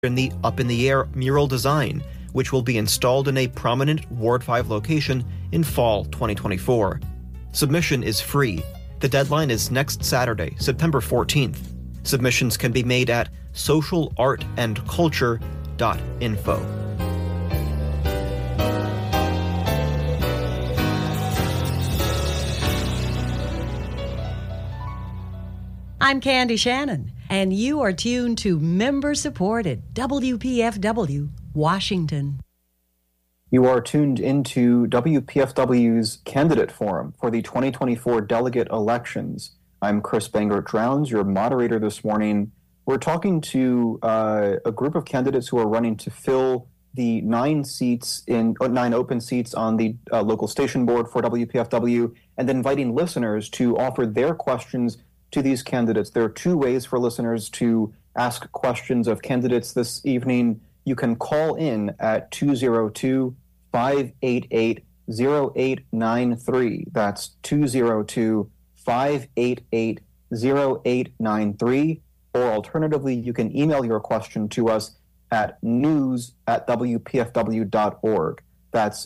in the Up in the Air mural design, which will be installed in a prominent Ward 5 location in fall 2024. Submission is free. The deadline is next Saturday, September 14th. Submissions can be made at socialartandculture.info. I'm Candy Shannon, and you are tuned to member-supported WPFW, Washington. You are tuned into WPFW's Candidate Forum for the 2024 delegate elections. I'm Chris Bangert-Drowns, your moderator this morning. We're talking to a group of candidates who are running to fill the 9 open seats on the local station board for WPFW, and then inviting listeners to offer their questions to these candidates. There are 2 ways for listeners to ask questions of candidates this evening. You can call in at 202-588-0893. That's 202-588-0893. Or alternatively, you can email your question to us at news@wpfw.org. That's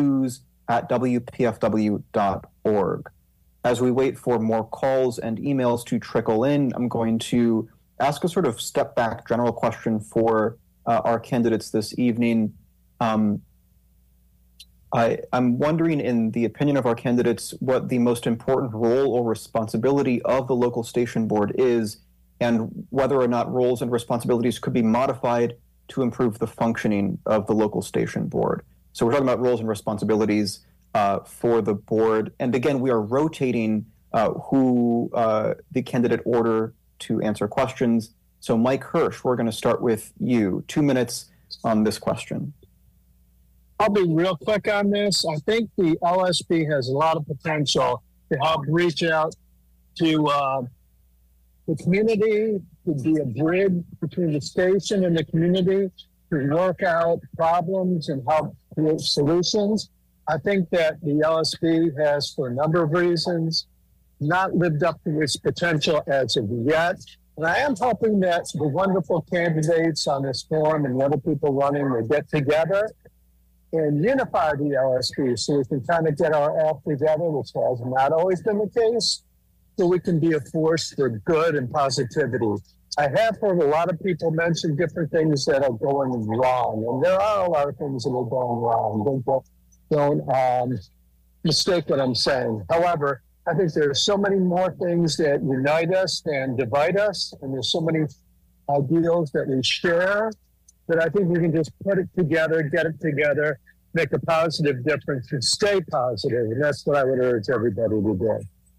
news@wpfw.org. As we wait for more calls and emails to trickle in, I'm going to ask a sort of step back general question for our candidates this evening. I'm wondering, in the opinion of our candidates, what the most important role or responsibility of the local station board is, and whether or not roles and responsibilities could be modified to improve the functioning of the local station board. So we're talking about roles and responsibilities for the board. And again, we are rotating the candidate order to answer questions. So Mike Hirsch, we're going to start with you. 2 minutes on this question. I'll be real quick on this. I think the LSB has a lot of potential to help reach out to the community, to be a bridge between the station and the community, to work out problems and help create solutions. I think that the LSB has, for a number of reasons, not lived up to its potential as of yet. And I am hoping that the wonderful candidates on this forum and the other people running will get together and unify the LSB so we can kind of get our act together, which has not always been the case, so we can be a force for good and positivity. I have heard a lot of people mention different things that are going wrong, and there are a lot of things that are going wrong. Don't mistake what I'm saying. However, I think there are so many more things that unite us than divide us, and there's so many ideals that we share that I think we can just put it together, get it together, make a positive difference, and stay positive. And that's what I would urge everybody to do.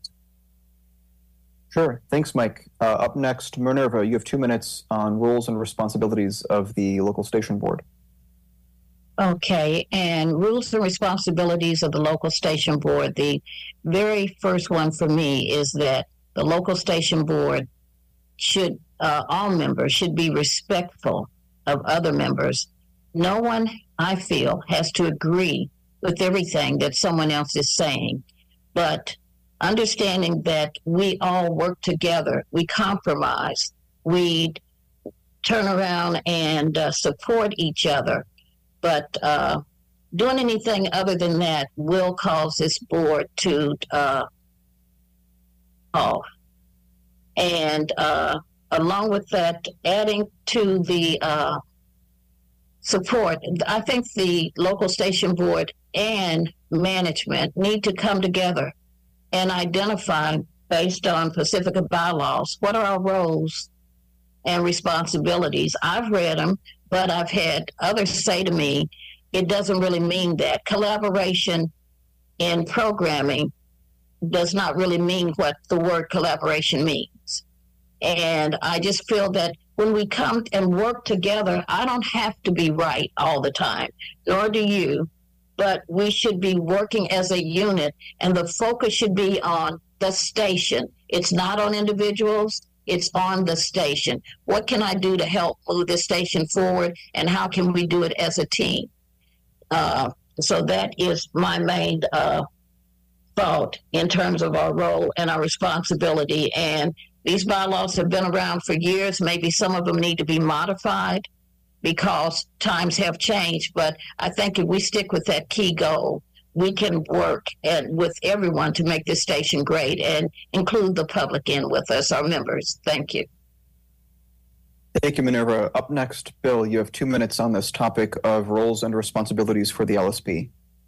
Sure. Thanks, Mike. Up next, Minerva, you have 2 minutes on roles and responsibilities of the local station board. Okay, and rules and responsibilities of the local station board. The very first one for me is that the local station board should, all members should be respectful of other members. No one, I feel, has to agree with everything that someone else is saying, but understanding that we all work together, we compromise, we turn around and support each other. But doing anything other than that will cause this board to fall. And along with that, adding to the support, I think the local station board and management need to come together and identify, based on Pacifica bylaws, what are our roles and responsibilities. I've read them, but I've had others say to me, it doesn't really mean that. Collaboration in programming does not really mean what the word collaboration means. And I just feel that when we come and work together, I don't have to be right all the time, nor do you, but we should be working as a unit, and the focus should be on the station. It's not on individuals. It's on the station. What can I do to help move the station forward, and how can we do it as a team? So that is my main thought in terms of our role and our responsibility. And these bylaws have been around for years. Maybe some of them need to be modified, because times have changed. But I think if we stick with that key goal, we can work and with everyone to make this station great and include the public in with us, our members. Thank you. Thank you, Minerva. Up next, Bill, you have 2 minutes on this topic of roles and responsibilities for the LSB.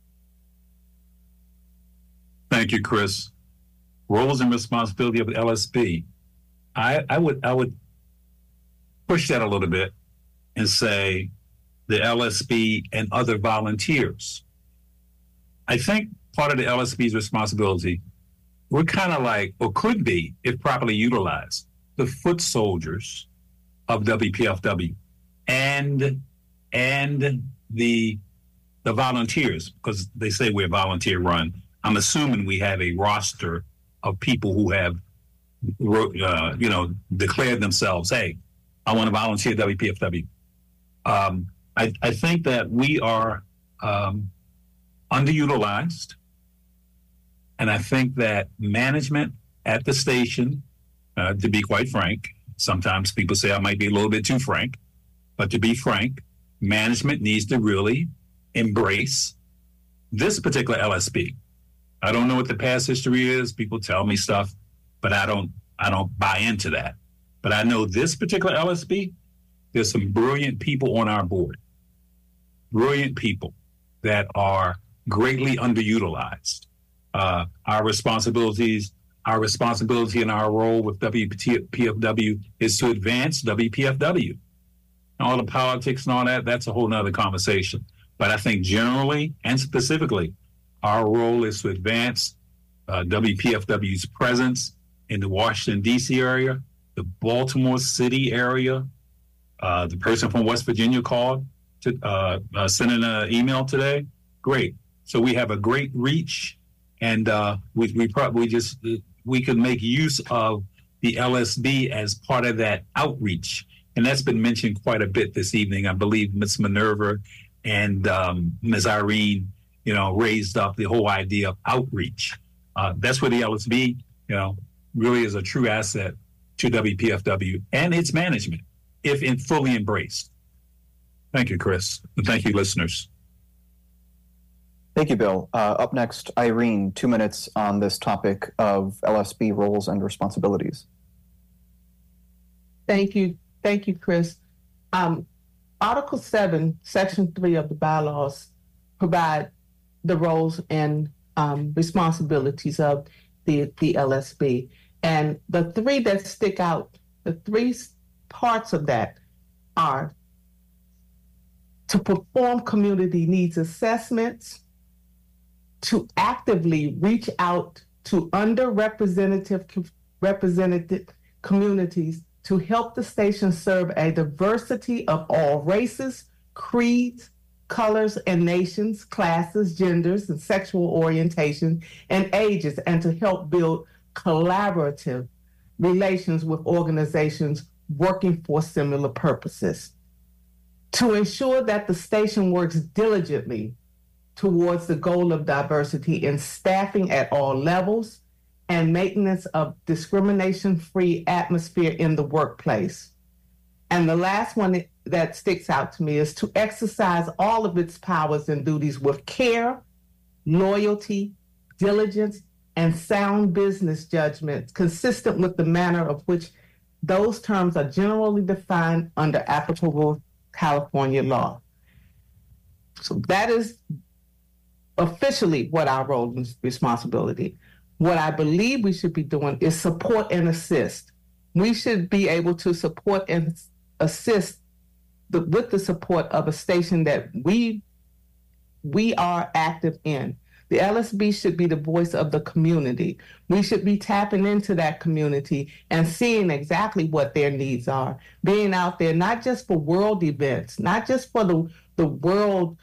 Thank you, Chris. Roles and responsibility of the LSB. I would push that a little bit and say the LSB and other volunteers. I think part of the LSB's responsibility, we're kind of like, or could be, if properly utilized, the foot soldiers of WPFW and the volunteers, because they say we're volunteer run. I'm assuming we have a roster of people who have, declared themselves, hey, I want to volunteer at WPFW. I think that we are underutilized. And I think that management at the station, to be quite frank, sometimes people say I might be a little bit too frank, but to be frank, management needs to really embrace this particular LSB. I don't know what the past history is. People tell me stuff, but I don't buy into that. But I know this particular LSB, there's some brilliant people on our board, brilliant people that are greatly underutilized. Our responsibility and our role with WPFW is to advance WPFW. All the politics and all that, that's a whole nother conversation. But I think generally and specifically, our role is to advance WPFW's presence in the Washington, D.C. area, the Baltimore City area. The person from West Virginia called to sending an email today. Great. So we have a great reach, and we could make use of the LSB as part of that outreach. And that's been mentioned quite a bit this evening. I believe Ms. Minerva and Ms. Irene, raised up the whole idea of outreach. That's where the LSB, really is a true asset to WPFW and its management, if fully embraced. Thank you, Chris. And thank you, listeners. Thank you, Bill. Up next, Irene, 2 minutes on this topic of LSB roles and responsibilities. Thank you, Chris. Article 7, Section 3 of the bylaws provide the roles and responsibilities of the LSB. And the three that stick out, the three parts of that are to perform community needs assessments, to actively reach out to underrepresented represented communities to help the station serve a diversity of all races, creeds, colors, and nations, classes, genders, and sexual orientation, and ages, and to help build collaborative relations with organizations working for similar purposes. To ensure that the station works diligently towards the goal of diversity in staffing at all levels and maintenance of discrimination-free atmosphere in the workplace. And the last one that sticks out to me is to exercise all of its powers and duties with care, loyalty, diligence, and sound business judgment consistent with the manner of which those terms are generally defined under applicable California law. So that is officially what our role and responsibility. What I believe we should be doing is support and assist. We should be able to support and assist with the support of a station that we are active in. The LSB should be the voice of the community. We should be tapping into that community and seeing exactly what their needs are. Being out there, not just for world events, not just for the world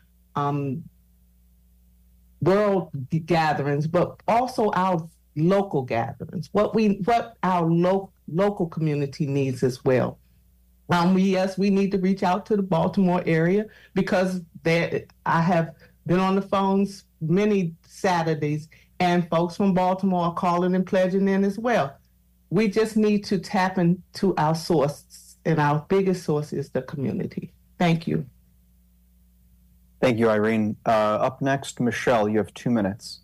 gatherings, but also our local gatherings, what our local community needs as well. We need to reach out to the Baltimore area because I have been on the phones many Saturdays and folks from Baltimore are calling and pledging in as well. We just need to tap into our source, and our biggest source is the community. Thank you. Thank you, Irene. Up next, Michelle, you have 2 minutes.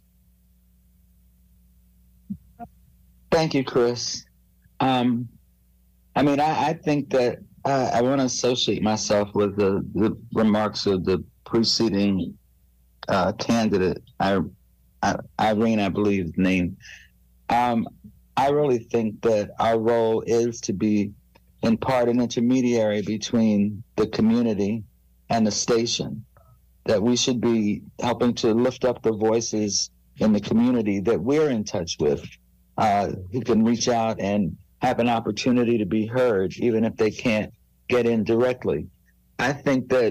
Thank you, Chris. I think that I want to associate myself with the remarks of the preceding candidate, Irene, I believe the name. I really think that our role is to be, in part, an intermediary between the community and the station, that we should be helping to lift up the voices in the community that we're in touch with, who can reach out and have an opportunity to be heard, even if they can't get in directly. I think that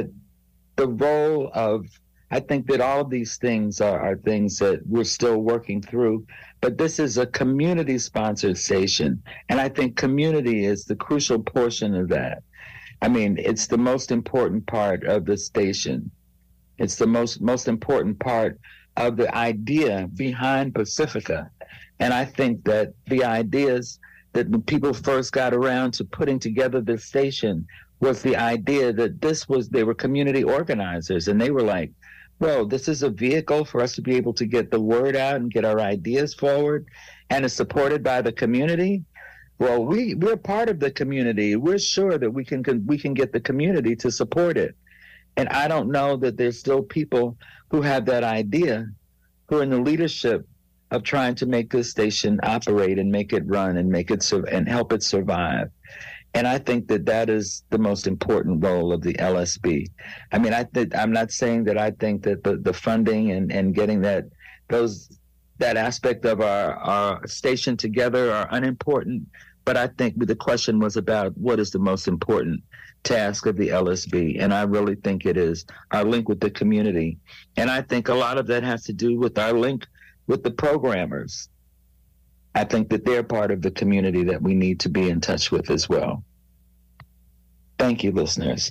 I think that all of these things are things that we're still working through, but this is a community-sponsored station, and I think community is the crucial portion of that. It's the most important part of the station. It's the most important part of the idea behind Pacifica. And I think that the ideas that when people first got around to putting together this station was the idea that they were community organizers, and they were like, well, this is a vehicle for us to be able to get the word out and get our ideas forward, and is supported by the community. Well, we're part of the community. We're sure that we can get the community to support it. And I don't know that there's still people who have that idea, who are in the leadership of trying to make this station operate and make it run and and help it survive. And I think that is the most important role of the LSB. I'm not saying that I think that the funding and getting that aspect of our station together are unimportant, but I think the question was about what is the most important task of the LSB, and I really think it is our link with the community. And I think a lot of that has to do with our link with the programmers. I think that they're part of the community that we need to be in touch with as well. Thank you, listeners.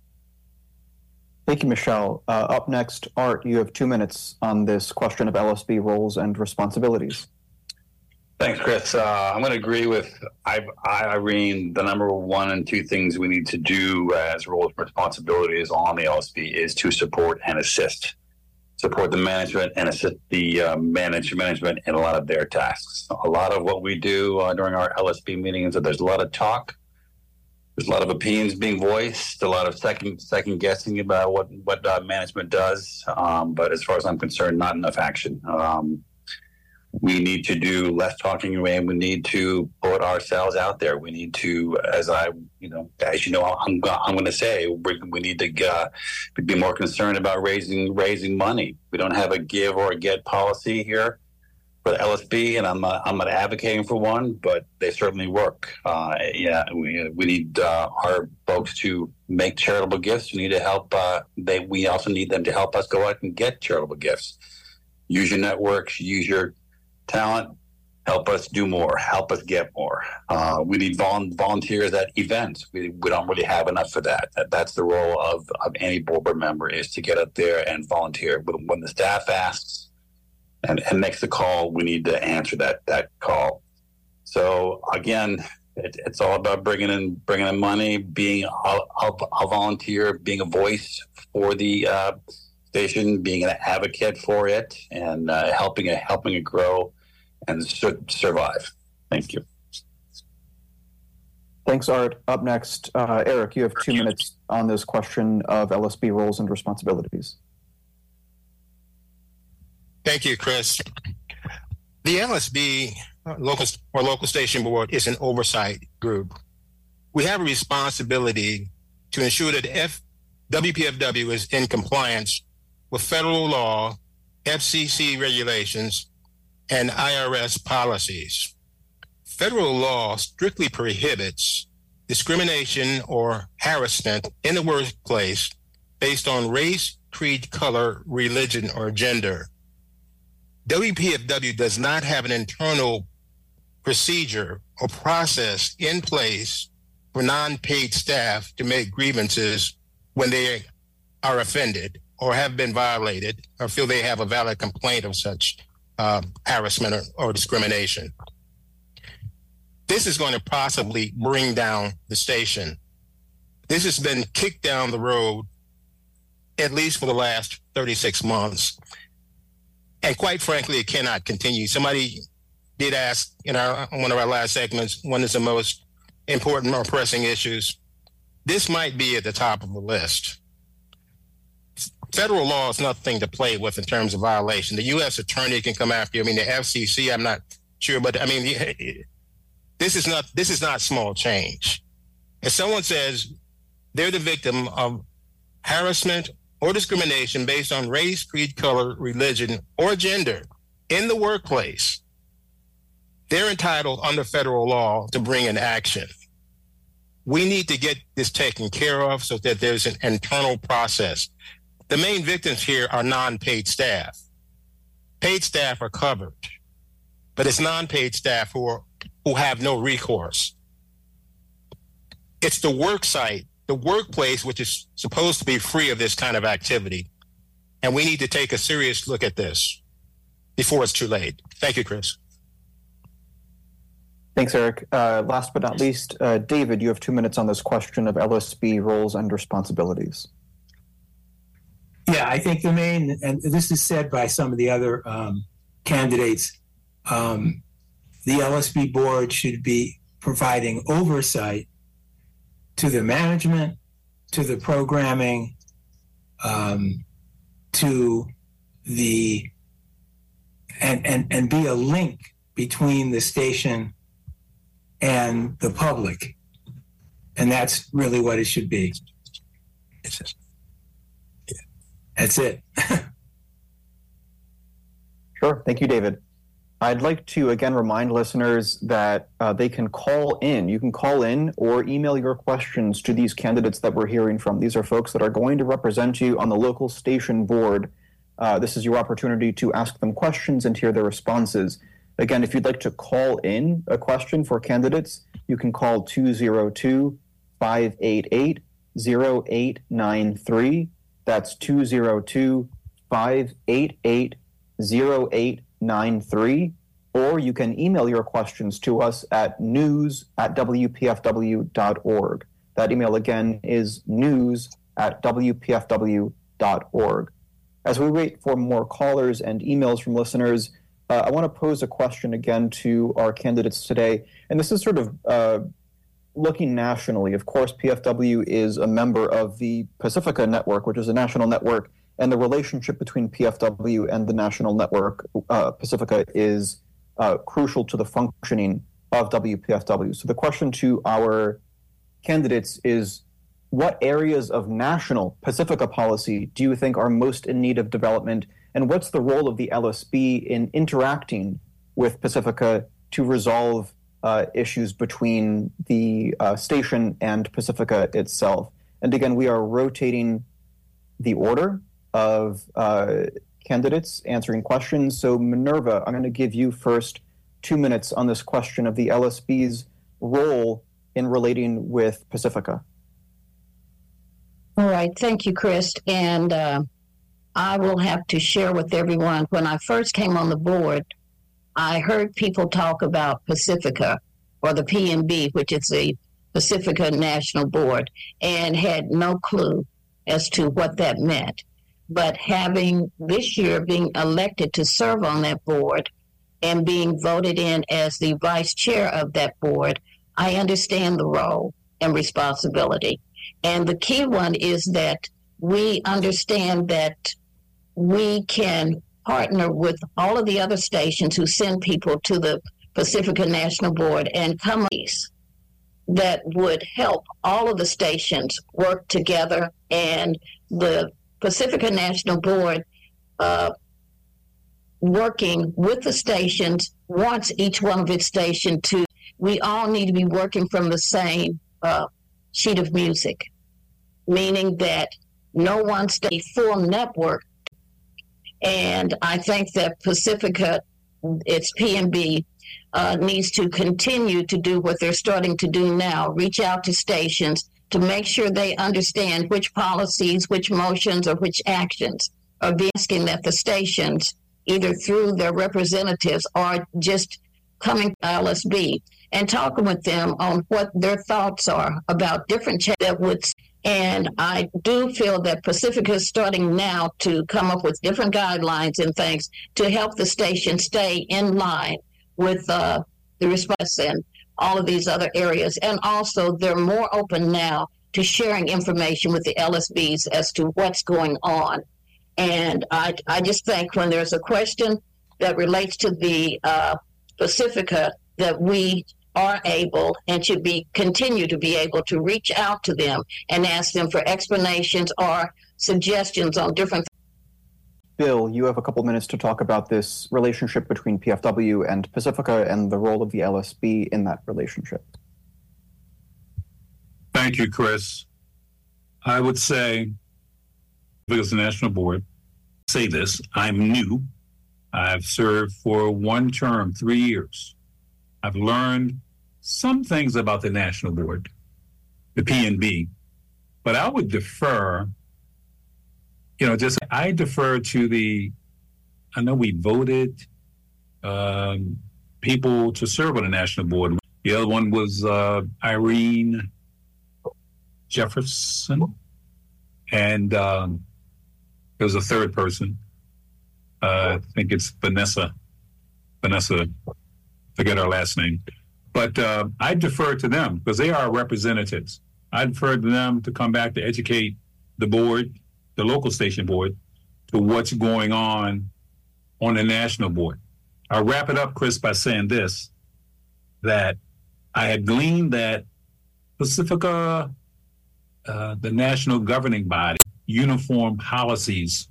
Thank you, Michelle. Up next, Art, you have 2 minutes on this question of LSB roles and responsibilities. Thanks, Chris. I'm going to agree with Irene. The number 1 and 2 things we need to do as roles and responsibilities on the LSB is to support and support the management and assist the management in a lot of their tasks. A lot of what we do during our LSB meetings, there's a lot of talk. There's a lot of opinions being voiced, a lot of second guessing about what management does. But as far as I'm concerned, not enough action. We need to do less talking, and we need to put ourselves out there. We need to, I'm going to say, we need to be more concerned about raising money. We don't have a give or a get policy here for the LSB, and I'm not advocating for one, but they certainly work. We need our folks to make charitable gifts. We need to help. We also need them to help us go out and get charitable gifts. Use your networks. Use your talent, help us do more, help us get more. We need volunteers at events. We don't really have enough for that. That's the role of any board member, is to get up there and volunteer. When the staff asks and makes the call, we need to answer that call. So again, it's all about bringing in money, being a volunteer, being a voice for the station, being an advocate for it, and helping it grow and survive. Thank you. Thanks, Art. Up next, Eric, you have 2 minutes on this question of LSB roles and responsibilities. Thank you, Chris. The LSB, local station board, is an oversight group. We have a responsibility to ensure that WPFW is in compliance with federal law, FCC regulations, and IRS policies. Federal law strictly prohibits discrimination or harassment in the workplace based on race, creed, color, religion, or gender. WPFW does not have an internal procedure or process in place for non-paid staff to make grievances when they are offended or have been violated or feel they have a valid complaint of such harassment or discrimination. This is going to possibly bring down the station. This has been kicked down the road at least for the last 36 months. And quite frankly, it cannot continue. Somebody did ask in one of our last segments, when is the most important or pressing issues? This might be at the top of the list. Federal law is nothing to play with in terms of violation. The U.S. attorney can come after you. I mean, the FCC, I'm not sure, but I mean, this is not small change. If someone says they're the victim of harassment or discrimination based on race, creed, color, religion, or gender in the workplace, they're entitled under federal law to bring an action. We need to get this taken care of so that there's an internal process. The main victims here are non-paid staff. Paid staff are covered, but it's non-paid staff who have no recourse. It's the work site, the workplace, which is supposed to be free of this kind of activity. And we need to take a serious look at this before it's too late. Thank you, Chris. Thanks, Eric. Last but not least, David, you have 2 minutes on this question of LSB roles and responsibilities. Yeah, I think the main, and this is said by some of the other candidates, the LSB board should be providing oversight to the management, to the programming, to the, and be a link between the station and the public. And that's really what it should be. That's it. Sure. Thank you, David. I'd like to again remind listeners that they can call in. You can call in or email your questions to these candidates that we're hearing from. These are folks that are going to represent you on the local station board. This is your opportunity to ask them questions and hear their responses. Again, if you'd like to call in a question for candidates, you can call 202-588-0893. That's 202-588-0893. Or you can email your questions to us at news@wpfw.org. That email again is news@wpfw.org. As we wait for more callers and emails from listeners, I want to pose a question again to our candidates today. And this is sort of looking nationally. Of course, PFW is a member of the Pacifica Network, which is a national network, and the relationship between PFW and the national network, Pacifica, is crucial to the functioning of WPFW. So the question to our candidates is, what areas of national Pacifica policy do you think are most in need of development, and what's the role of the LSB in interacting with Pacifica to resolve issues between the station and Pacifica itself? And again, we are rotating the order of candidates answering questions. So Minerva, I'm going to give you first 2 minutes on this question of the LSB's role in relating with Pacifica. All right. Thank you, Chris. And I will have to share with everyone, when I first came on the board, I heard people talk about Pacifica, or the PNB, which is the Pacifica National Board, and had no clue as to what that meant. But having this year being elected to serve on that board and being voted in as the vice chair of that board, I understand the role and responsibility. And the key one is that we understand that we can partner with all of the other stations who send people to the Pacifica National Board and companies that would help all of the stations work together. And the Pacifica National Board, working with the stations, wants each one of its stations to, we all need to be working from the same sheet of music, meaning that no one stays full network. And I think that Pacifica, its PNB, needs to continue to do what they're starting to do now, reach out to stations to make sure they understand which policies, which motions, or which actions are being asking that the stations, either through their representatives or just coming to LSB and talking with them on what their thoughts are about different changes that would And I do feel that Pacifica is starting now to come up with different guidelines and things to help the station stay in line with the response and all of these other areas. And also, they're more open now to sharing information with the LSBs as to what's going on. And I just think when there's a question that relates to the Pacifica, that we are able and should continue to be able to reach out to them and ask them for explanations or suggestions on different. Bill, you have a couple minutes to talk about this relationship between PFW and Pacifica and the role of the LSB in that relationship. Thank you, Chris. I would say, because the National Board, say this, I'm new. I've served for one term, 3 years. I've learned some things about the National Board, the PNB, but I would defer, I defer to I know we voted people to serve on the National Board. The other one was Irene Jefferson, and there was a third person. I think it's Vanessa, forget her last name. But I defer to them because they are representatives. I defer to them to come back to educate the board, the local station board, to what's going on the national board. I'll wrap it up, Chris, by saying this, that I had gleaned that Pacifica, the national governing body, uniform policies,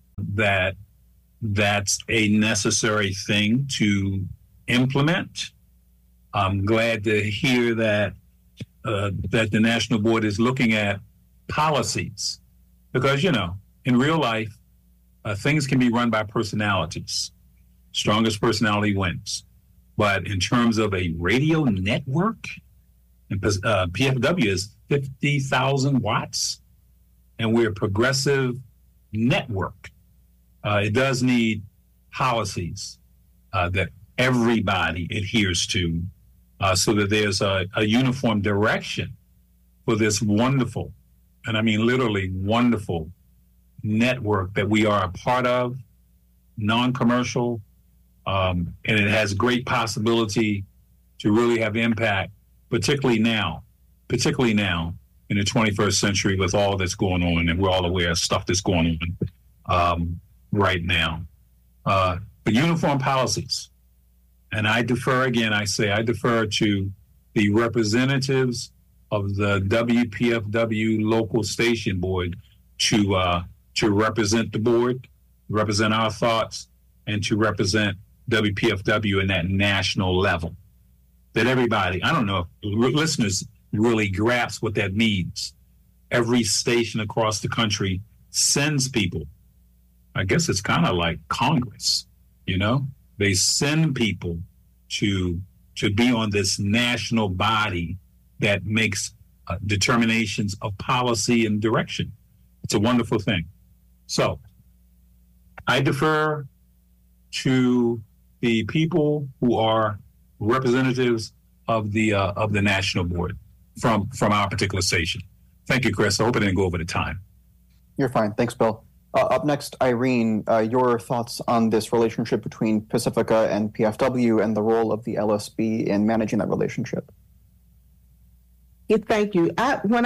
that's a necessary thing to implement. I'm glad to hear that that the National Board is looking at policies because, in real life, things can be run by personalities. Strongest personality wins. But in terms of a radio network, and PFW is 50,000 watts, and we're a progressive network. It does need policies that everybody adheres to so that there's a uniform direction for this wonderful, and I mean literally wonderful, network that we are a part of, non-commercial, and it has great possibility to really have impact, particularly now in the 21st century with all that's going on, and we're all aware of stuff that's going on right now. But uniform policies. And I defer to the representatives of the WPFW local station board to represent the board, represent our thoughts, and to represent WPFW in that national level. That everybody, I don't know if listeners really grasp what that means. Every station across the country sends people. I guess it's kind of like Congress, They send people to be on this national body that makes determinations of policy and direction. It's a wonderful thing. So I defer to the people who are representatives of the national board from our particular station. Thank you, Chris. I hope I didn't go over the time. You're fine. Thanks, Bill. Up next, Irene, your thoughts on this relationship between Pacifica and PFW and the role of the LSB in managing that relationship. Yeah, thank you.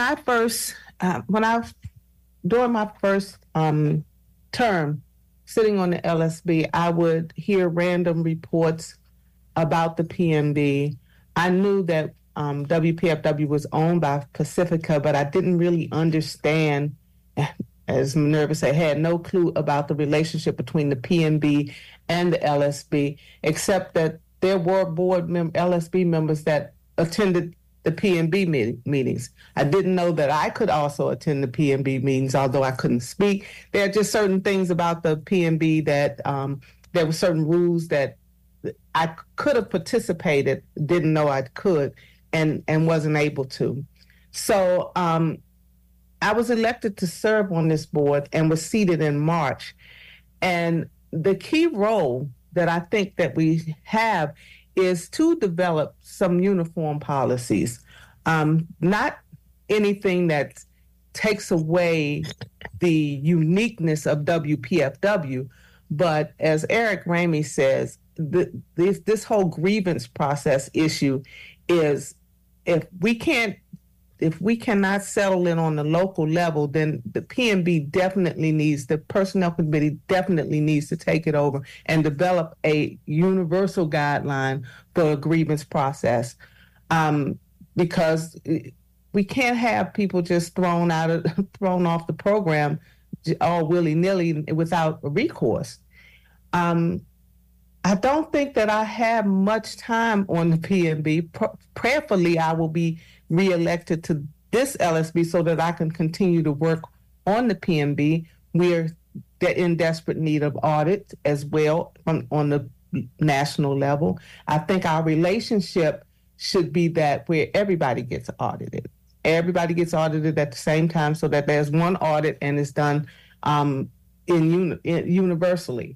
During my first term sitting on the LSB, I would hear random reports about the PNB. I knew that WPFW was owned by Pacifica, but I didn't really understand, as Minerva said, had no clue about the relationship between the PNB and the LSB, except that there were LSB members that attended the PNB meetings. I didn't know that I could also attend the PNB meetings, although I couldn't speak. There are just certain things about the PNB that there were certain rules that I could have participated, didn't know I could, and wasn't able to. So I was elected to serve on this board and was seated in March. And the key role that I think that we have is to develop some uniform policies, not anything that's takes away the uniqueness of WPFW. But as Eric Ramey says, this whole grievance process issue is, if we cannot settle it on the local level, then the PMB the personnel committee definitely needs to take it over and develop a universal guideline for a grievance process. Because we can't have people just thrown off the program all willy-nilly without recourse. I don't think that I have much time on the PMB. Prayerfully, I will be reelected to this LSB so that I can continue to work on the PMB. We're in desperate need of audit as well on the national level. I think our relationship should be that where everybody gets audited. Everybody gets audited at the same time so that there's one audit and it's done universally.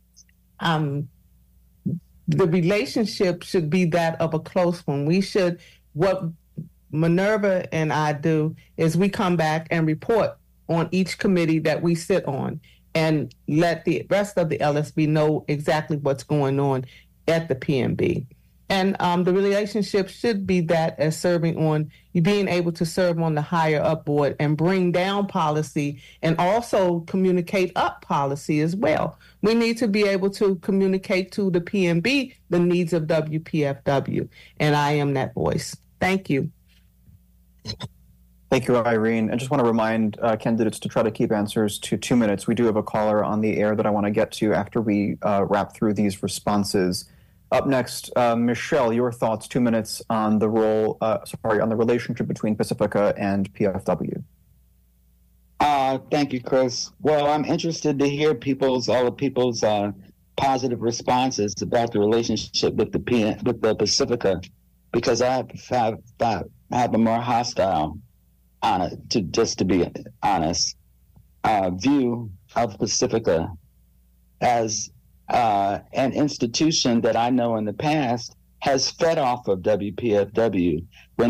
The relationship should be that of a close one. What Minerva and I do is we come back and report on each committee that we sit on and let the rest of the LSB know exactly what's going on at the PMB. And the relationship should be that as serving on, you being able to serve on the higher up board and bring down policy and also communicate up policy as well. We need to be able to communicate to the PMB the needs of WPFW, and I am that voice. Thank you. Thank you, Irene. I just want to remind candidates to try to keep answers to 2 minutes. We do have a caller on the air that I want to get to after we wrap through these responses. Up next, Michelle, your thoughts, 2 minutes on the on the relationship between Pacifica and PFW. Thank you, Chris. Well, I'm interested to hear all the people's positive responses about the relationship with the Pacifica, because I have a more hostile, to be honest, view of Pacifica as an institution that I know in the past has fed off of WPFW.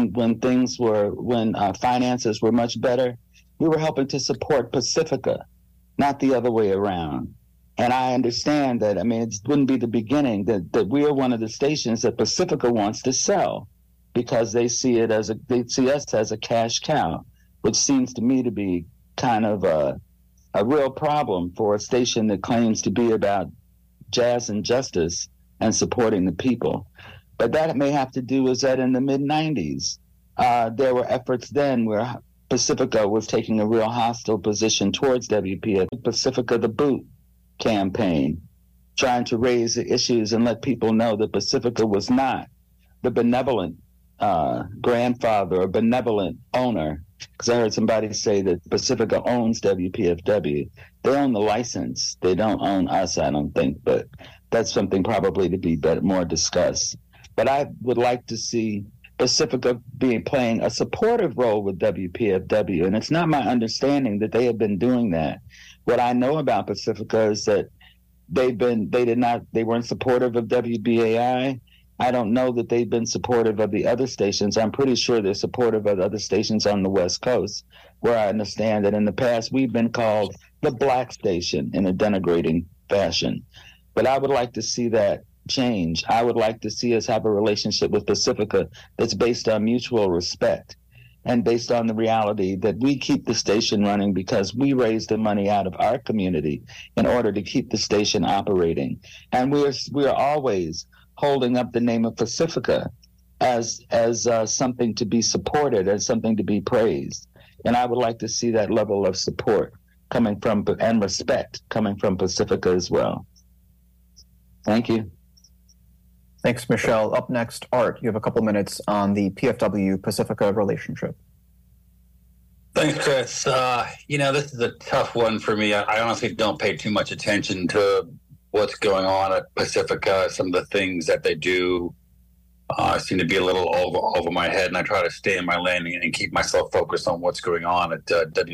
When finances were much better, we were helping to support Pacifica, not the other way around. And I understand that, it wouldn't be the beginning, that we are one of the stations that Pacifica wants to sell because they see us as a cash cow, which seems to me to be kind of a real problem for a station that claims to be about jazz and justice and supporting the people. But that may have to do with that in the mid-90s. There were efforts then where Pacifica was taking a real hostile position towards WPF. Pacifica the Boot campaign, trying to raise the issues and let people know that Pacifica was not the benevolent grandfather or benevolent owner. Because I heard somebody say that Pacifica owns WPFW. They own the license. They don't own us, I don't think, but that's something probably to be more discussed. But I would like to see Pacifica playing a supportive role with WPFW, and it's not my understanding that they have been doing that. What I know about Pacifica is that they weren't supportive of WBAI. I don't know that they've been supportive of the other stations. I'm pretty sure they're supportive of other stations on the West Coast, where I understand that in the past we've been called the black station in a denigrating fashion. But I would like to see that change. I would like to see us have a relationship with Pacifica that's based on mutual respect and based on the reality that we keep the station running because we raise the money out of our community in order to keep the station operating. And we are always holding up the name of Pacifica as something to be supported, as something to be praised. And I would like to see that level of support coming from and respect coming from Pacifica as well. Thank you. Thanks, Michelle. Up next, Art, you have a couple minutes on the PFW-Pacifica relationship. Thanks, Chris. This is a tough one for me. I honestly don't pay too much attention to what's going on at Pacifica. Some of the things that they do seem to be a little over my head, and I try to stay in my lane and keep myself focused on what's going on at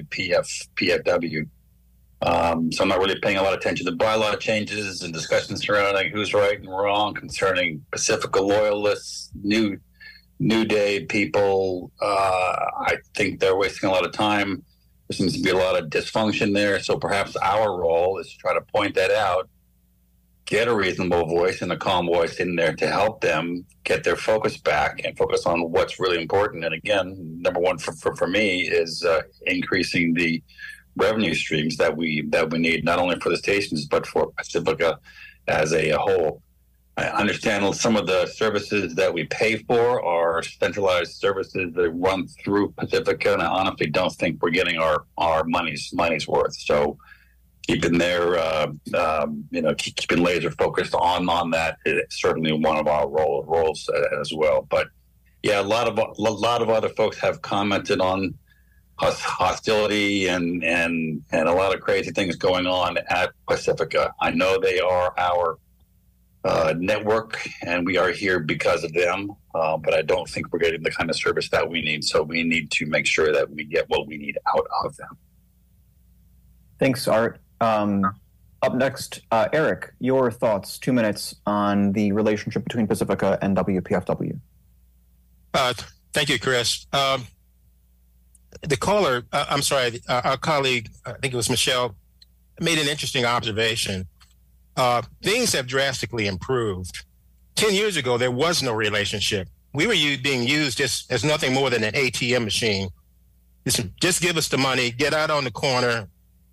PFW. So I'm not really paying a lot of attention to bylaw changes and discussions surrounding who's right and wrong concerning Pacifica loyalists, New Day people. I think they're wasting a lot of time There seems to be a lot of dysfunction there. So perhaps our role is to try to point that out, get a reasonable voice and a calm voice in there to help them get their focus back and focus on what's really important. And again, number one for me is increasing the revenue streams that we need, not only for the stations, but for Pacifica as a whole. I understand some of the services that we pay for are centralized services that run through Pacifica, and I honestly don't think we're getting our money's worth. So keeping keeping laser focused on that is certainly one of our roles as well. But yeah, a lot of other folks have commented on hostility and a lot of crazy things going on at Pacifica. I know they are our network, and we are here because of them, but I don't think we're getting the kind of service that we need. So we need to make sure that we get what we need out of them. Thanks, Art. Up next, Eric, your thoughts, 2 minutes on the relationship between Pacifica and WPFW. Thank you, Chris. The caller, our colleague, I think it was Michelle, made an interesting observation. Things have drastically improved. 10 years ago, there was no relationship. We were being used just as nothing more than an ATM machine. Just give us the money, get out on the corner,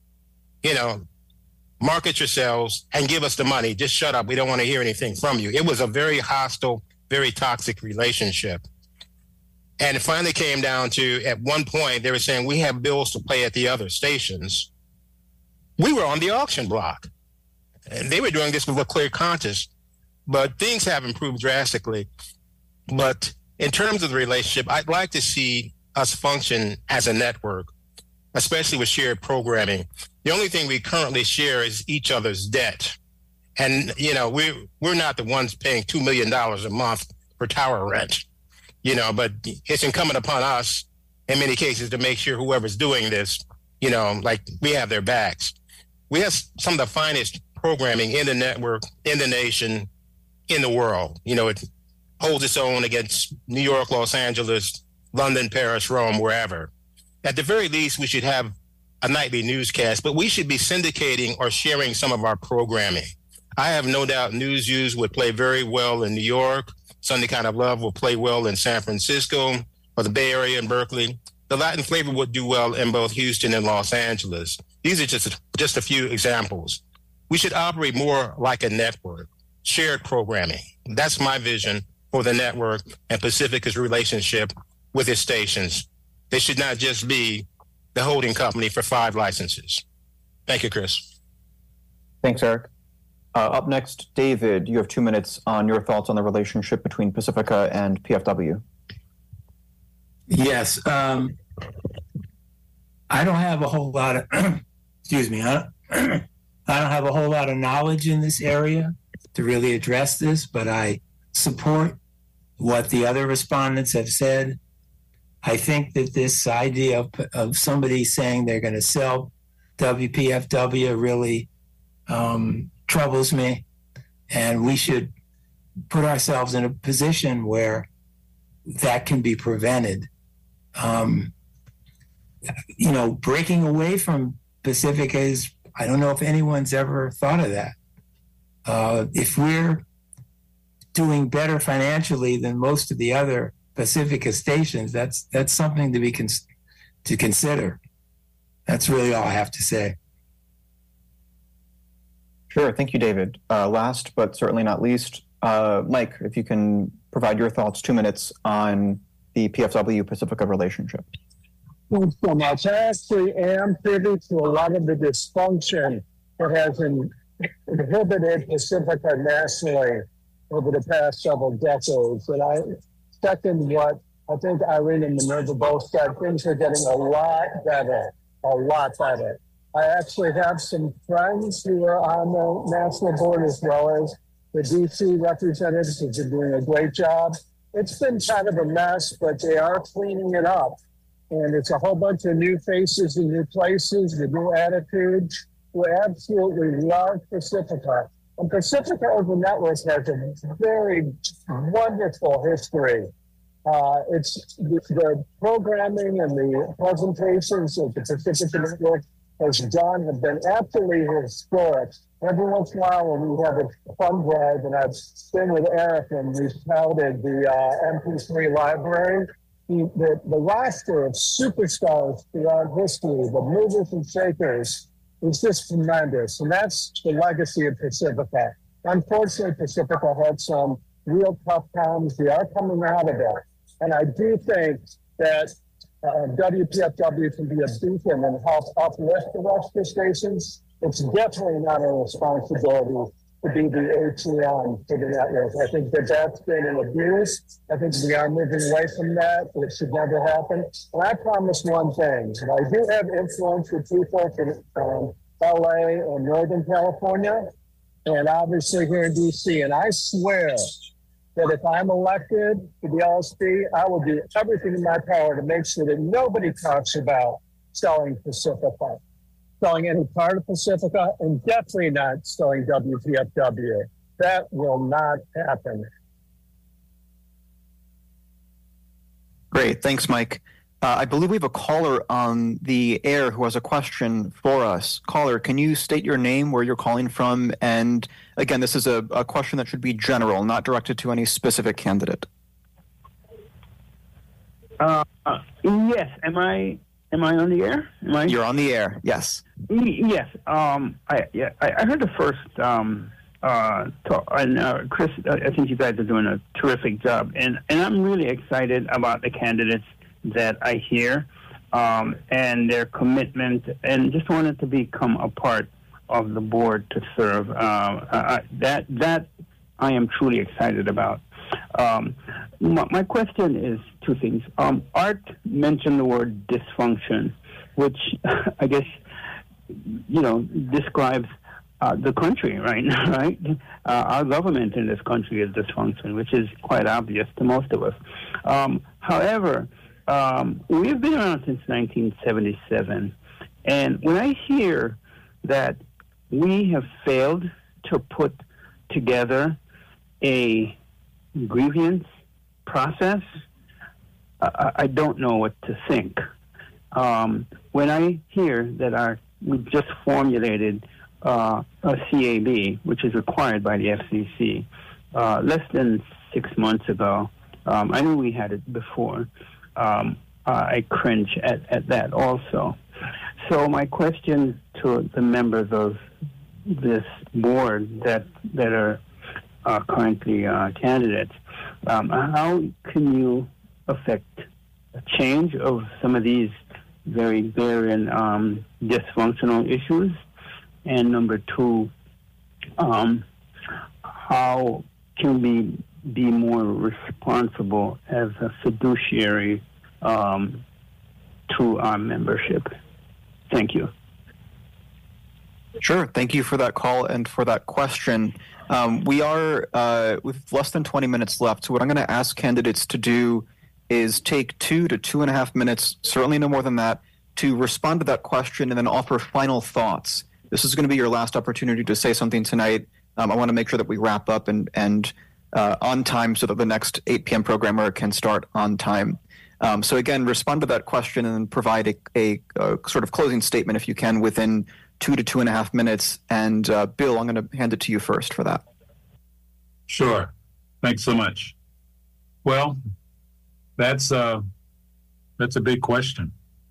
market yourselves and give us the money. Just shut up. We don't want to hear anything from you. It was a very hostile, very toxic relationship. And it finally came down to, at one point, they were saying, we have bills to pay at the other stations. We were on the auction block. And they were doing this with a clear conscience. But things have improved drastically. But in terms of the relationship, I'd like to see us function as a network, especially with shared programming. The only thing we currently share is each other's debt. And, we're not the ones paying $2 million a month for tower rent, but it's incumbent upon us in many cases to make sure whoever's doing this, like we have their backs. We have some of the finest programming in the network, in the nation, in the world. It holds its own against New York, Los Angeles, London, Paris, Rome, wherever. At the very least, we should have a nightly newscast, but we should be syndicating or sharing some of our programming. I have no doubt NewsViews would play very well in New York. Sunday Kind of Love will play well in San Francisco or the Bay Area and Berkeley. The Latin Flavor would do well in both Houston and Los Angeles. These are just a few examples. We should operate more like a network, shared programming. That's my vision for the network and Pacifica's relationship with its stations. They should not just be the holding company for 5 licenses. Thank you, Chris. Thanks, Eric. Up next, David, you have 2 minutes on your thoughts on the relationship between Pacifica and PFW. Yes. I don't have a whole lot of, excuse me, I don't have a whole lot of knowledge in this area to really address this, but I support what the other respondents have said. I think that this idea of somebody saying they're going to sell WPFW really troubles me, and we should put ourselves in a position where that can be prevented. Breaking away from Pacifica is, I don't know if anyone's ever thought of that. If we're doing better financially than most of the other Pacifica stations, that's something to consider. That's really all I have to say. Sure. Thank you, David. Last but certainly not least, Mike, if you can provide your thoughts, 2 minutes on the PFW-Pacifica relationship. Thanks so much. I actually am privy to a lot of the dysfunction that has inhibited Pacifica nationally over the past several decades. And I second what I think Irene and Minerva both said. Things are getting a lot better. I actually have some friends who are on the national board as well as the DC representatives who've been doing a great job. It's been kind of a mess, but they are cleaning it up. And it's a whole bunch of new faces and new places, the new attitudes. We absolutely love Pacifica. And Pacifica as a network has a very wonderful history It's the programming and the presentations of the Pacifica Network has done have been absolutely historic. Every once in a while when we have a fund drive, and I've been with Eric and we've touted the MP3 library, the roster of superstars throughout history, the movers and shakers, is just tremendous. And that's the legacy of Pacifica. Unfortunately, Pacifica had some real tough times. We are coming out of it. And I do think that WPFW can be a beacon and help uplift the rest of the stations. It's definitely not our responsibility to be the ATM for the network. I think that that's been an abuse. I think we are moving away from that. It should never happen. And I promise one thing. I do have influence with people from LA and Northern California, and obviously here in DC. And I swear that if I'm elected to the LSP, I will do everything in my power to make sure that nobody talks about selling Pacifica, selling any part of Pacifica, and definitely not selling WPFW. That will not happen. Great. Thanks, Mike. I believe we have a caller on the air who has a question for us. Caller, can you state your name, where you're calling from? And again, this is a question that should be general, not directed to any specific candidate. Yes. Am I on the air? You're on the air. Yes. Yes. I heard the first talk, and Chris, I think you guys are doing a terrific job, and I'm really excited about the candidates that I hear and their commitment, and just wanted to become a part of the board to serve. That I am truly excited about. My question is two things. Art mentioned the word dysfunction, which I guess, describes the country right now, right? Our government in this country is dysfunctional, which is quite obvious to most of us. However, we've been around since 1977, and when I hear that we have failed to put together a grievance process, I don't know what to think. When I hear that we just formulated a CAB, which is required by the FCC, less than 6 months ago, I knew we had it before. I cringe at that also. So my question to the members of this board that are currently candidates, how can you affect a change of some of these very glaring dysfunctional issues? And number two, how can we be more responsible as a fiduciary to our membership? Thank you. Sure. Thank you for that call and for that question. We are with less than 20 minutes left. So what I'm going to ask candidates to do is take 2 to 2.5 minutes, certainly no more than that, to respond to that question and then offer final thoughts. This is going to be your last opportunity to say something tonight. I want to make sure that we wrap up and on time so that the next 8 p.m. programmer can start on time. So again, respond to that question and provide a sort of closing statement, if you can, within 2 to 2.5 minutes. And Bill, I'm going to hand it to you first for that. Sure. Thanks so much. Well, that's a big question.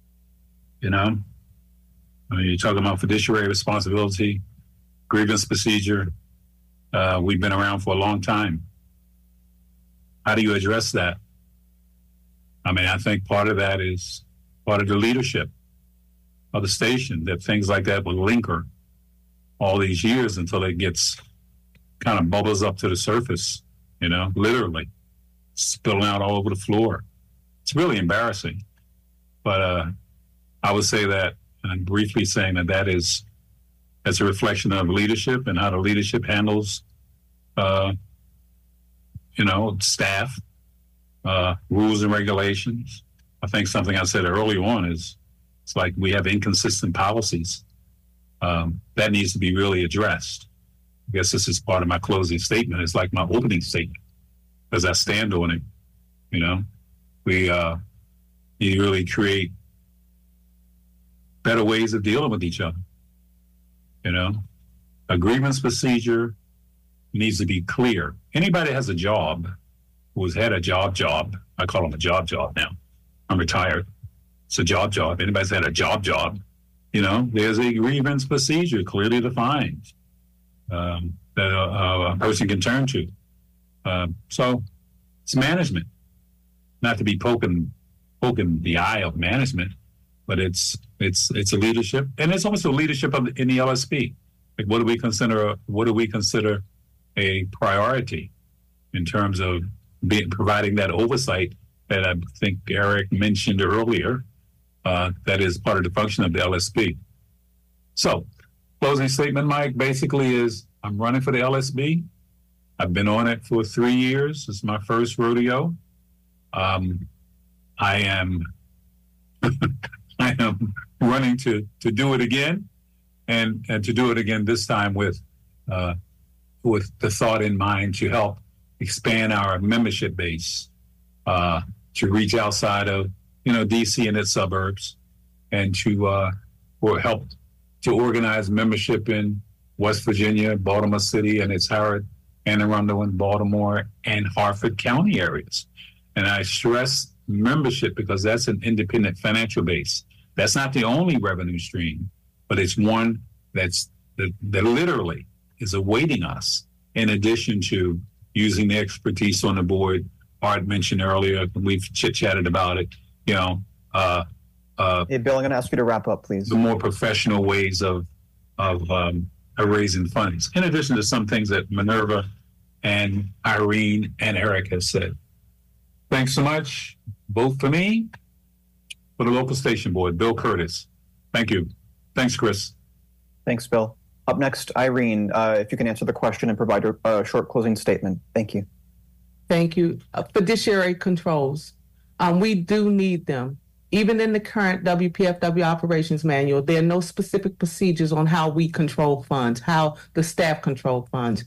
You're talking about fiduciary responsibility, grievance procedure. We've been around for a long time. How do you address that? I think part of that is part of the leadership of the station, that things like that will linger all these years until it gets kind of bubbles up to the surface, literally spilling out all over the floor. It's really embarrassing. But I would say that, and I'm briefly saying that is as a reflection of leadership and how the leadership handles, staff, rules and regulations. I think something I said early on is it's like we have inconsistent policies. That needs to be really addressed. I guess this is part of my closing statement. It's like my opening statement, because I stand on it. you really create better ways of dealing with each other. A grievance procedure needs to be clear. Anybody that has a job, who's had a job, I call them a job now. I'm retired. It's a job. Anybody's had a job, there's a grievance procedure clearly defined that a person can turn to. So it's management, not to be poking the eye of management, but it's a leadership, and it's also leadership in the LSP. Like, what do we consider a priority in terms of providing that oversight that I think Eric mentioned earlier? That is part of the function of the LSP. So, closing statement, Mike, basically is I'm running for the LSB. I've been on it for 3 years. It's my first rodeo. I am running to do it again, and to do it again this time with the thought in mind to help expand our membership base, to reach outside of DC and its suburbs, and to help to organize membership in West Virginia, Baltimore City, and its Howard, Anne Arundel, and Baltimore and Harford County areas. And I stress membership because that's an independent financial base. That's not the only revenue stream, but it's one that literally is awaiting us, in addition to using the expertise on the board. Art mentioned earlier, we've chit-chatted about it, Hey, Bill, I'm going to ask you to wrap up, please. The more professional ways of raising funds, in addition to some things that Minerva and Irene and Eric have said. Thanks so much. Vote for me for the local station board, Bill Curtis. Thank you. Thanks, Chris. Thanks, Bill. Up next, Irene, if you can answer the question and provide a short closing statement. Thank you. Thank you. Fiduciary controls. We do need them. Even in the current WPFW operations manual, there are no specific procedures on how we control funds, how the staff control funds.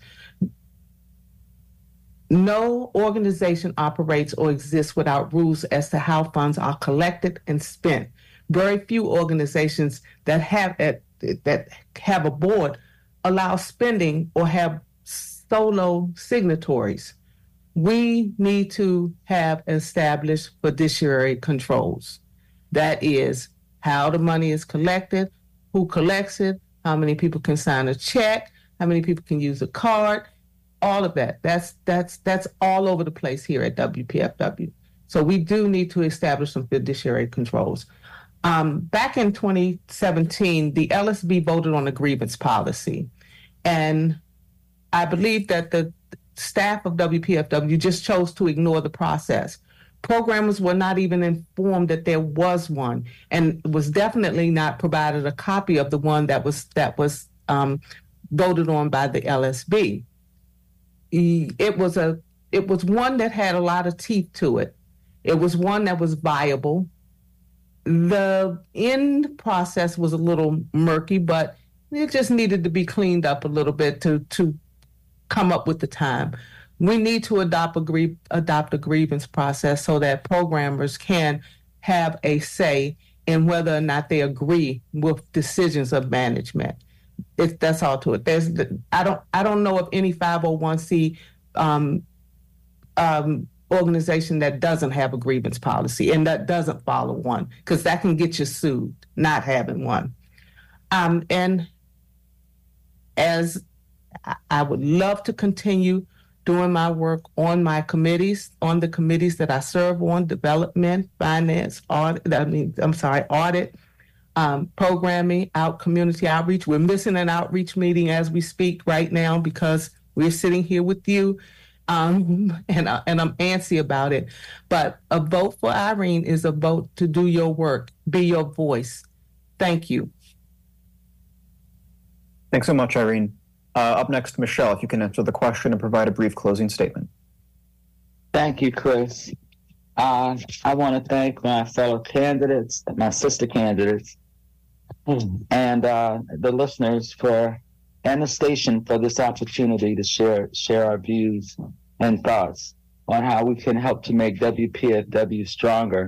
No organization operates or exists without rules as to how funds are collected and spent. Very few organizations that have a board allow spending or have solo signatories. We need to have established fiduciary controls. That is how the money is collected, who collects it, how many people can sign a check, how many people can use a card, all of that. That's all over the place here at WPFW. So we do need to establish some fiduciary controls. Back in 2017, the LSB voted on a grievance policy. And I believe that the staff of WPFW just chose to ignore the process. Programmers were not even informed that there was one, and was definitely not provided a copy of the one that was voted on by the LSB. It was one that had a lot of teeth to it. It was one that was viable. The end process was a little murky, but it just needed to be cleaned up a little bit to come up with the time. We need to adopt a grievance process so that programmers can have a say in whether or not they agree with decisions of management. That's all to it. I don't know of any 501c organization that doesn't have a grievance policy and that doesn't follow one, because that can get you sued not having one. And as I would love to continue doing my work on my committees, on the committees that I serve on, development, finance, audit, programming, community outreach. We're missing an outreach meeting as we speak right now because we're sitting here with you, and I'm antsy about it. But a vote for Irene is a vote to do your work, be your voice. Thank you. Thanks so much, Irene. Up next, Michelle, if you can answer the question and provide a brief closing statement. Thank you, Chris. I want to thank my fellow candidates, my sister candidates, and the listeners and the station for this opportunity to share our views and thoughts. on how we can help to make WPFW stronger.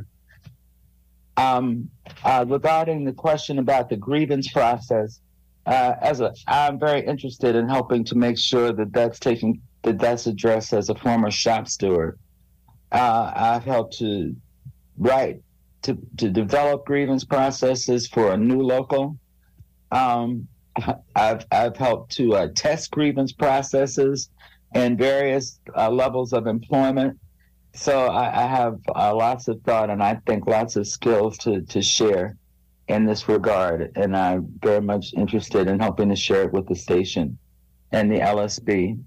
Regarding the question about the grievance process, I'm very interested in helping to make sure that that's addressed as a former shop steward. I've helped to develop grievance processes for a new local. I've helped to test grievance processes and various levels of employment. So I have lots of thought and I think lots of skills to share in this regard. And I'm very much interested in helping to share it with the station and the LSB.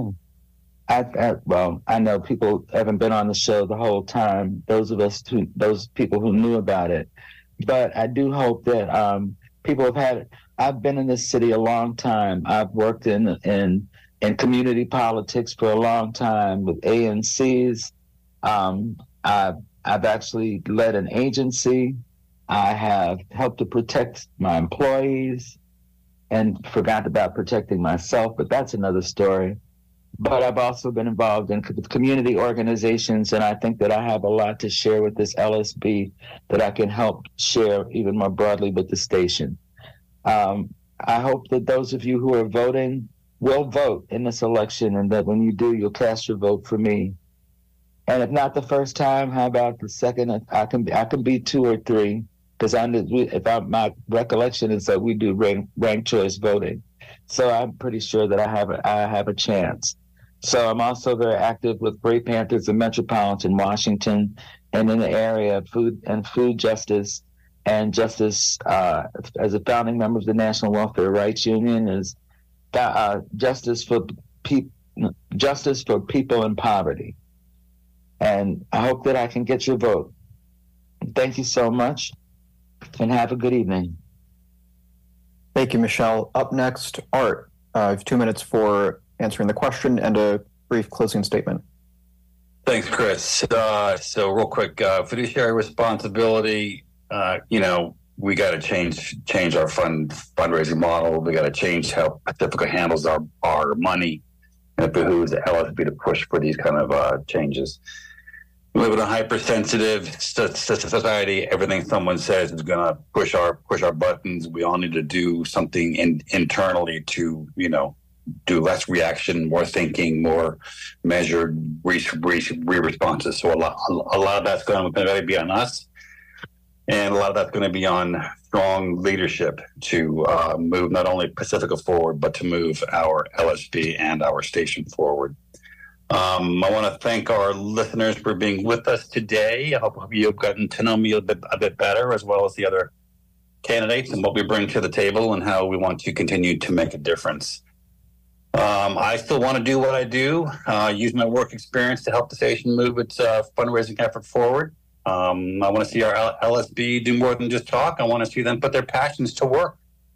I know people haven't been on the show the whole time, those people who knew about it. But I do hope that people I've been in this city a long time. I've worked in community politics for a long time with ANCs. I've actually led an agency. I have helped to protect my employees and forgot about protecting myself, but that's another story. But I've also been involved in community organizations, and I think that I have a lot to share with this LSB that I can help share even more broadly with the station. I hope that those of you who are voting will vote in this election, and that when you do, you'll cast your vote for me. And if not the first time, how about the second? I can be 2 or 3, because my recollection is that we do ranked choice voting. So I'm pretty sure that I have a chance. So I'm also very active with Brave Panthers in Metropolitan Washington and in the area of food justice and justice as a founding member of the National Welfare Rights Union is justice for people in poverty. And I hope that I can get your vote. Thank you so much and have a good evening. Thank you, Michelle. Up next, Art. I have 2 minutes for answering the question and a brief closing statement. Thanks, Chris. So real quick, fiduciary responsibility, we got to change our fundraising model. We got to change how Pacifica handles our money. And it behooves the LSB to push for these kind of changes. We live in a hypersensitive society. Everything someone says is going to push our buttons. We all need to do something internally to, do less reaction, more thinking, more measured responses. So a lot of that's going to be on us, and a lot of that's going to be on strong leadership to move not only Pacifica forward, but to move our LSB and our station forward. I want to thank our listeners for being with us today. I hope you've gotten to know me a bit better, as well as the other candidates and what we bring to the table and how we want to continue to make a difference. I still want to do what I do, use my work experience to help the station move its fundraising effort forward. I want to see our LSB do more than just talk. I want to see them put their passions to work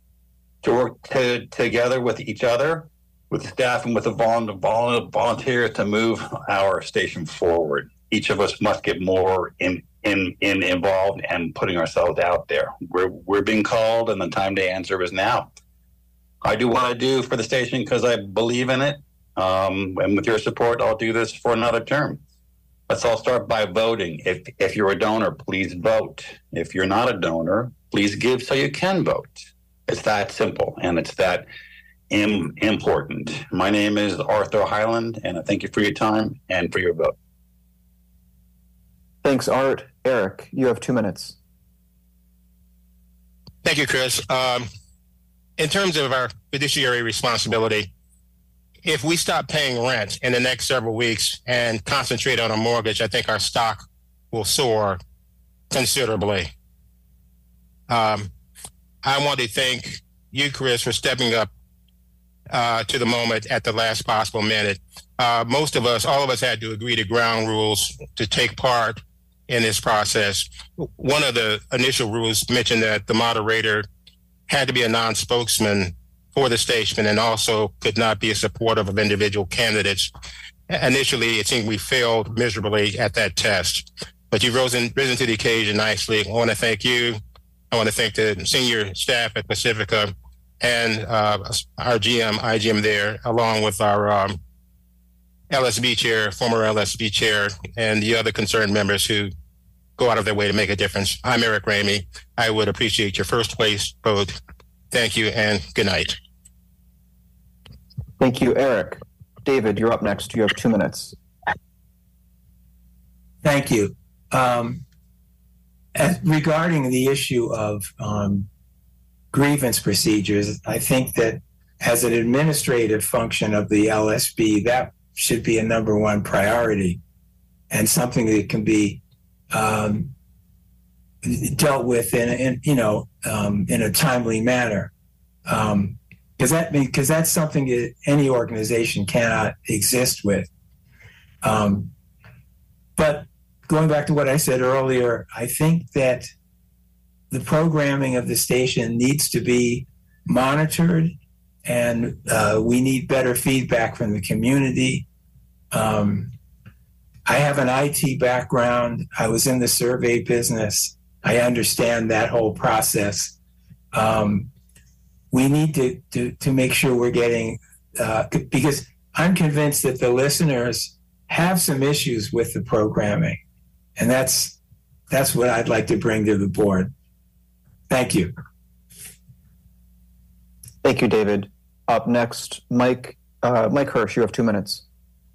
together with each other, with the staff and with the volunteers to move our station forward. Each of us must get more involved and putting ourselves out there. We're being called, and the time to answer is now. I do what I do for the station because I believe in it, and with your support, I'll do this for another term. Let's all start by voting. If you're a donor, please vote. If you're not a donor, please give so you can vote. It's that simple, and it's that important. My name is Arthur Highland, and I thank you for your time and for your vote. Thanks, Art. Eric, you have 2 minutes. Thank you, Chris. In terms of our fiduciary responsibility, if we stop paying rent in the next several weeks and concentrate on a mortgage, I think our stock will soar considerably. I want to thank you, Chris, for stepping up to the moment at the last possible minute. All of us had to agree to ground rules to take part in this process. One of the initial rules mentioned that the moderator had to be a non-spokesman for the station and also could not be a supporter of individual candidates. Initially, it seemed we failed miserably at that test, but you've risen to the occasion nicely. I want to thank you. I want to thank the senior staff at Pacifica and our IGM there, along with our LSB chair, former LSB chair, and the other concerned members who go out of their way to make a difference. I'm Eric Ramey. I would appreciate your first place vote. Thank you and good night. Thank you, Eric. David, you're up next. You have 2 minutes. Thank you. Regarding the issue of grievance procedures, I think that as an administrative function of the LSB, that should be a number one priority and something that can be dealt with in a timely manner. Because that's something that any organization cannot exist with. But going back to what I said earlier, I think that the programming of the station needs to be monitored, and we need better feedback from the community. I have an IT background. I was in the survey business. I understand that whole process. We need to make sure we're getting, because I'm convinced that the listeners have some issues with the programming, and that's what I'd like to bring to the board. Thank you. Thank you, David. Up next, Mike Hirsch, you have 2 minutes.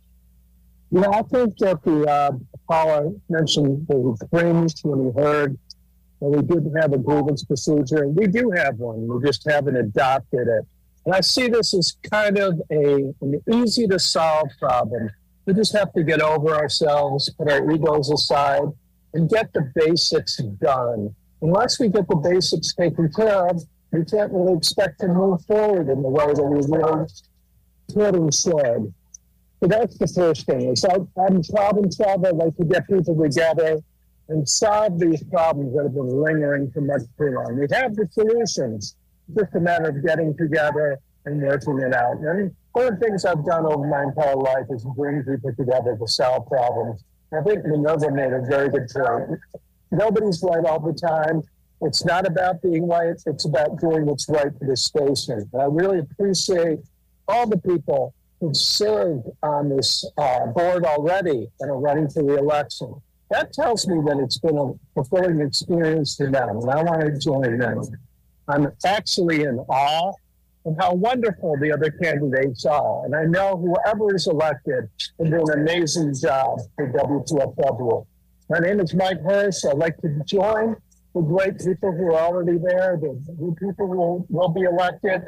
Yeah, I think that the caller mentioned the cringe when he heard that we didn't have a grievance procedure. We do have one. We just haven't adopted it. And I see this as kind of an easy-to-solve problem. We just have to get over ourselves, put our egos aside, and get the basics done. Unless we get the basics taken care of, we can't really expect to move forward in the way that we really could and should. So that's the first thing. I'm a problem solver. I'd like to get people together and solve these problems that have been lingering for much too long. We have the solutions. It's just a matter of getting together and working it out. And one of the things I've done over my entire life is bring people together to solve problems. I think Minerva made a very good point. Nobody's right all the time. It's not about being right. It's about doing what's right for the station. And I really appreciate all the people who've served on this board already and are running for re-election. That tells me that it's been a fulfilling experience to them, and I want to join them. I'm actually in awe of how wonderful the other candidates are, and I know whoever is elected will do an amazing job for WPFW. My name is Mike Hirsch. I'd like to join the great people who are already there, the new people who will be elected,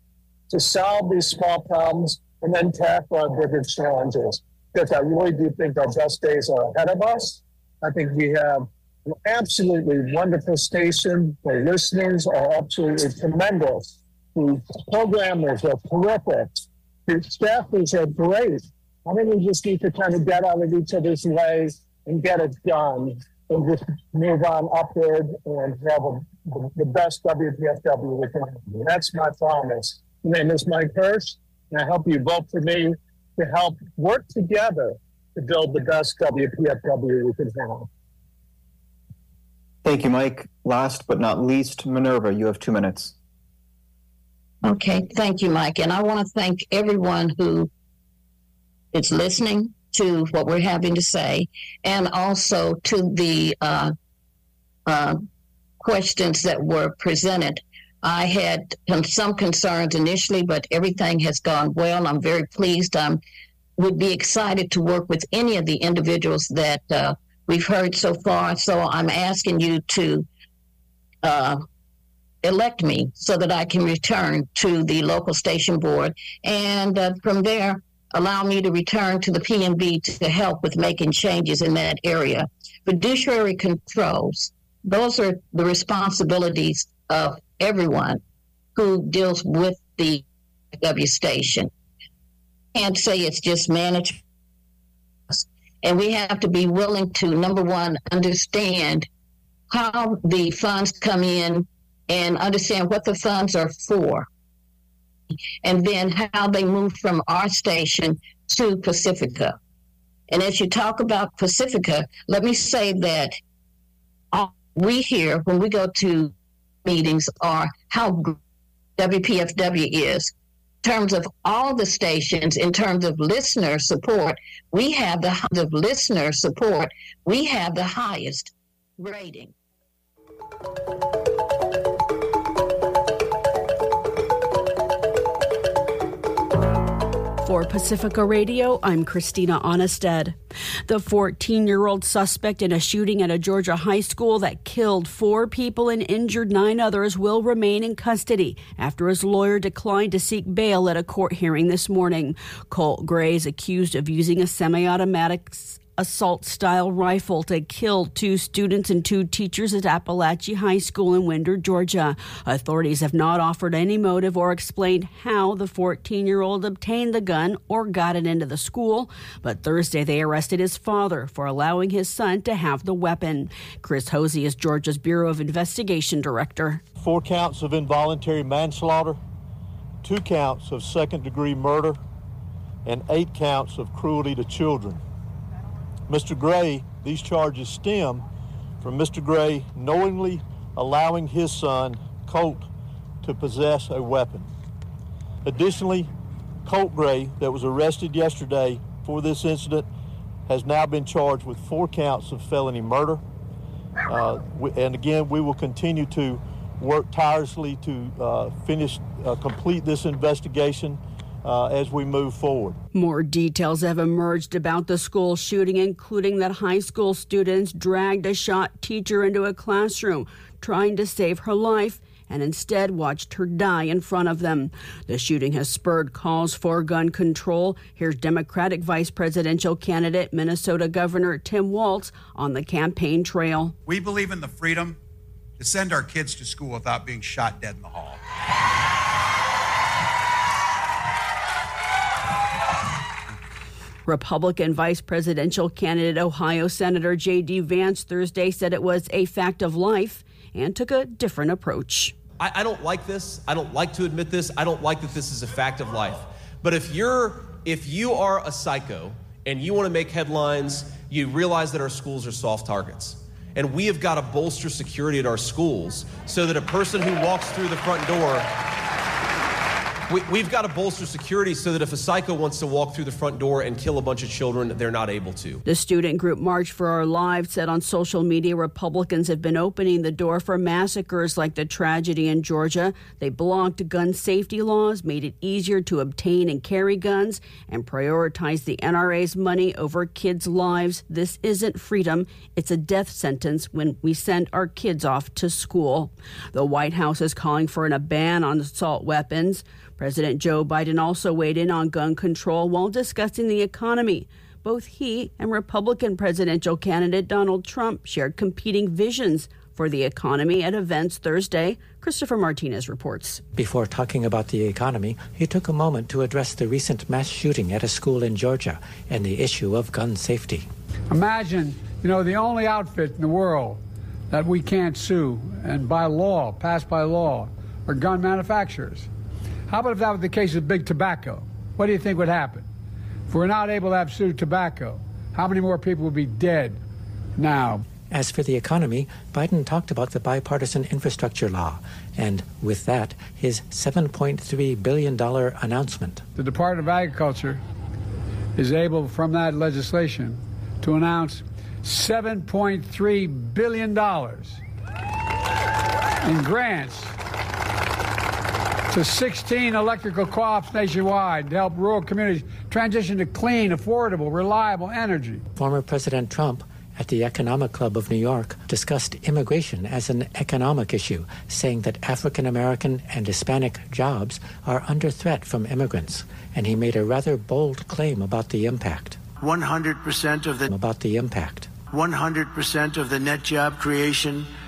to solve these small problems and then tackle our bigger challenges. Because I really do think our best days are ahead of us. I think we have an absolutely wonderful station. The listeners are absolutely tremendous. The programmers are terrific. The staffers are great. I think we just need to kind of get out of each other's way and get it done and just move on upward and have the best WPFW we can have. That's my promise. My name is Mike Hirsch, and I hope you vote for me to help work together to build the best WPFW we can have. Thank you, Mike. Last but not least, Minerva, you have 2 minutes. Okay, thank you, Mike. And I want to thank everyone who is listening to what we're having to say, and also to the questions that were presented. I had some concerns initially, but everything has gone well. I'm very pleased. Would be excited to work with any of the individuals that we've heard so far. So I'm asking you to elect me so that I can return to the local station board. And from there, allow me to return to the PNB to help with making changes in that area. Fiduciary controls, those are the responsibilities of everyone who deals with the W station. Can't say it's just management. And we have to be willing to, number one, understand how the funds come in and understand what the funds are for. And then how they move from our station to Pacifica. And as you talk about Pacifica, let me say that we hear when we go to meetings are how WPFW is. terms of all the stations, in terms of listener support, we have the highest rating. For Pacifica Radio, I'm Christina Onnested. The 14-year-old suspect in a shooting at a Georgia high school that killed 4 people and injured 9 others will remain in custody after his lawyer declined to seek bail at a court hearing this morning. Colt Gray is accused of using a semi-automatic assault-style rifle to kill 2 students and 2 teachers at Appalachia High School in Winder, Georgia. Authorities have not offered any motive or explained how the 14-year-old obtained the gun or got it into the school, but Thursday they arrested his father for allowing his son to have the weapon. Chris Hosey is Georgia's Bureau of Investigation Director. 4 counts of involuntary manslaughter, 2 counts of second-degree murder, and 8 counts of cruelty to children. Mr. Gray, these charges stem from Mr. Gray knowingly allowing his son, Colt, to possess a weapon. Additionally, Colt Gray, that was arrested yesterday for this incident, has now been charged with 4 counts of felony murder. And again, we will continue to work tirelessly to complete this investigation as we move forward. More details have emerged about the school shooting, including that high school students dragged a shot teacher into a classroom, trying to save her life, and instead watched her die in front of them. The shooting has spurred calls for gun control. Here's Democratic vice presidential candidate, Minnesota Governor Tim Walz, on the campaign trail. We believe in the freedom to send our kids to school without being shot dead in the hall. Republican vice presidential candidate Ohio Senator J.D. Vance Thursday said it was a fact of life and took a different approach. I don't like this. I don't like to admit this. I don't like that this is a fact of life. But if you are a psycho and you want to make headlines, you realize that our schools are soft targets. And we have got to bolster security at our schools so that a person who walks through the front door, we've got to bolster security so that if a psycho wants to walk through the front door and kill a bunch of children, they're not able to. The student group March for Our Lives said on social media Republicans have been opening the door for massacres like the tragedy in Georgia. They blocked gun safety laws, made it easier to obtain and carry guns, and prioritized the NRA's money over kids' lives. This isn't freedom. It's a death sentence when we send our kids off to school. The White House is calling for a ban on assault weapons. President Joe Biden also weighed in on gun control while discussing the economy. Both he and Republican presidential candidate Donald Trump shared competing visions for the economy at events Thursday. Christopher Martinez reports. Before talking about the economy, he took a moment to address the recent mass shooting at a school in Georgia and the issue of gun safety. Imagine, the only outfit in the world that we can't sue and passed by law, are gun manufacturers. How about if that was the case with big tobacco? What do you think would happen? If we're not able to have sued tobacco, how many more people would be dead now? As for the economy, Biden talked about the bipartisan infrastructure law, and with that, his $7.3 billion announcement. The Department of Agriculture is able, from that legislation, to announce $7.3 billion in grants to 16 electrical co-ops nationwide to help rural communities transition to clean, affordable, reliable energy. Former President Trump at the Economic Club of New York discussed immigration as an economic issue, saying that African American and Hispanic jobs are under threat from immigrants, and he made a rather bold claim about the impact. 100% of the 100% of the net job creation